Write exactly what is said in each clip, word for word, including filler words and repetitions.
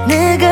내가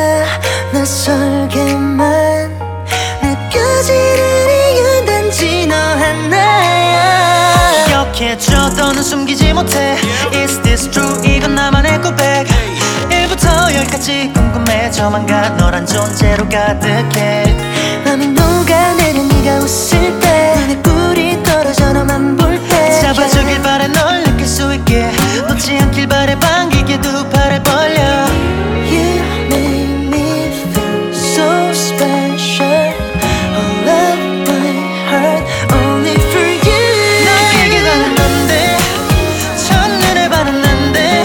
낯설게만 느껴지는 이유는 단지 너 하나야. 기억해줘 더는 숨기지 못해. Is this true? 이건 나만의 고백. 일부터 열까지 궁금해져만 가. 너란 존재로 가득해. 맘이 녹아내려 네가 웃을 때 눈에 꿀이 떨어져 너만 볼 때 잡아주길 바래 널 느낄 수 있게. 놓지 않길 바래 반기게 두 팔을 벌려. You make me feel so special. All of my heart only for you. 너에게 가는 건데 첫눈에 반한 난데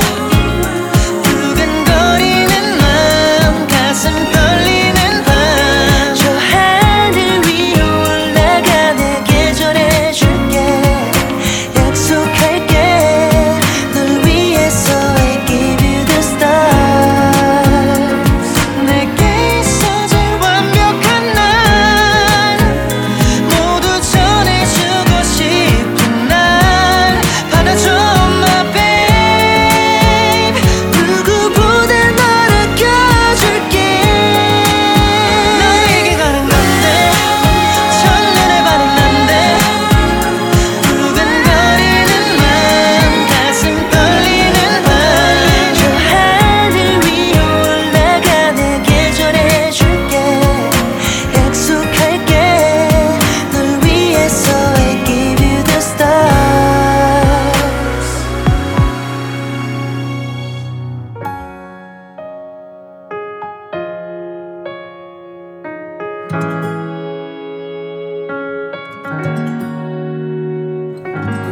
두근거리는 맘 가슴 떨리는 밤. 저 하늘 위로 올라가 내게 전해줄게. 약속할게 널 위해서 I give you the stars. 내게 있어 제일 완벽한 날 모두 전해주고 싶은 날 받아줘 my babe. 누구보다 널 아껴줄게. 너에게 가는 건데 첫눈에 반한 난데 두근거리는 맘 가슴 떨리는 밤. 저 하늘 위로 올라가 내게 전해줄게. 약속할게 널 위해서 I give you the stars.